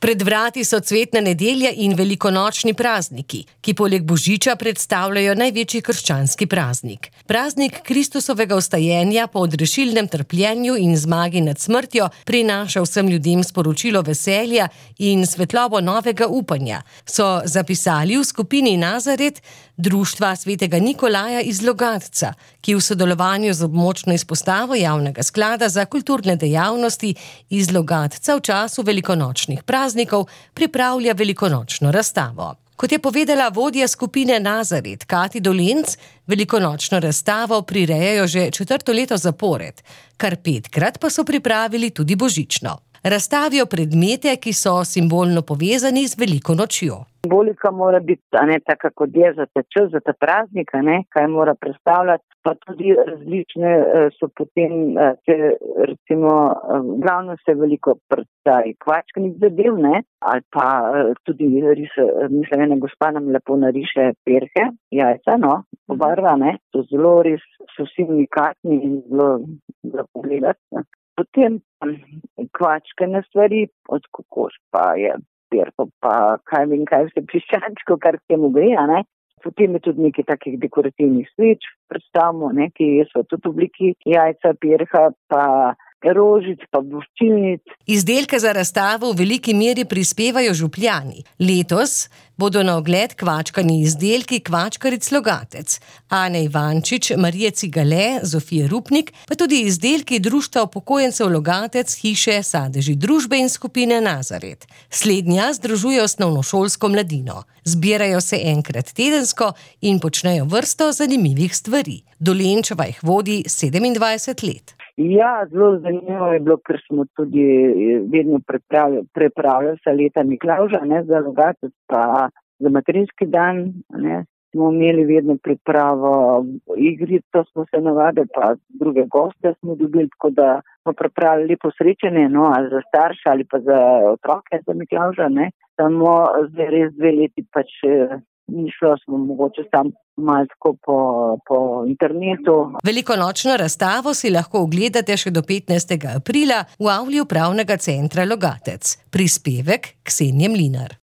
Pred vrati so cvetna nedelja in velikonočni prazniki, ki poleg božiča predstavljajo največji krščanski praznik. Praznik Kristusovega vstajenja po odrešilnem trpljenju in zmagi nad smrtjo prinaša vsem ljudem sporočilo veselja in svetlobo novega upanja, so zapisali v skupini Nazaret Društva svetega Nikolaja iz Logatca, ki v sodelovanju z območno izpostavo Javnega sklada za kulturne dejavnosti iz Logatca v času velikonočnih praznikov pripravlja velikonočno razstavo. Kot je povedala vodja skupine Nazaret Kati Dolenc, velikonočno razstavo prirejajo že 4. leto zapored, kar 5-krat pa so pripravili tudi božično. Razstavijo predmete, ki so simbolno povezani z veliko nočjo. Simbolika mora biti, taka kot je za ta čas, za ta praznik, kaj mora predstavljati, pa tudi različne so potem, recimo, glavno se veliko predstavi kvačkanih zadev, ali pa tudi mislim, ena gospa nam lepo nariše perhe, jajca, pobarva, to zelo res so vsi unikatni in zelo za pogledati. Potem kvačkane stvari, od kokoš pa je perko, pa kaj vse piščančko, kar k temu gre, Potem je tudi nekaj takih dekorativnih sveč, predstavimo, ki so tudi v obliki jajca, perha, pa rožic, pa voščilnic. Izdelke za razstavo v veliki meri prispevajo župljani. Letos bodo na ogled kvačkani izdelki kvačkaric Logatec, Ane Ivančič, Marije Cigale, Zofije Rupnik, pa tudi izdelki Društva upokojencev Logatec, Hiše, Sadeži družbe in skupine Nazaret. Slednja združuje osnovnošolsko mladino. Zbirajo se enkrat tedensko in počnejo vrsto zanimivih stvari. Dolenčeva jih vodi 27 let. Ja, zelo zanimivo je bilo, ker smo tudi vedno pripravljali se leta Miklavža, za Logatec, pa za materinski dan, smo imeli vedno pripravo igrico, smo se navadili, pa druge goste smo dobili, tako da smo pripravili lepo srečanje, ali za starše ali pa za otroke za Miklavža, Samo zdaj res 2 leti ni šlo, smo mogoče tam malo tako po internetu. Velikonočno razstavo si lahko ogledate še do 15. aprila v avli Upravnega centra Logatec. Prispevek Ksenije Mlinar.